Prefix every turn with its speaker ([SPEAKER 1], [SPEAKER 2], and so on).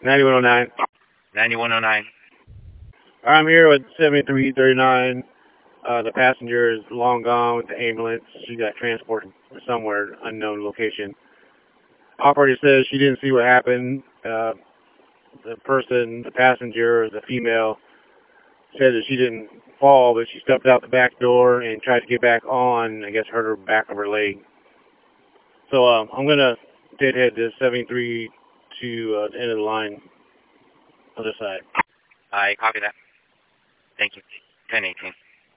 [SPEAKER 1] 9109.
[SPEAKER 2] 9109.
[SPEAKER 1] I'm here with 7339. The passenger is long gone with the ambulance. She got transported to somewhere unknown location. Operator says she didn't see what happened. The passenger, the female, said that she didn't fall, but she stepped out the back door and tried to get back on. I guess hurt her back of her leg. So I'm gonna deadhead this 73 to the end of the line, other side.
[SPEAKER 2] I copy that. Thank you. 1018.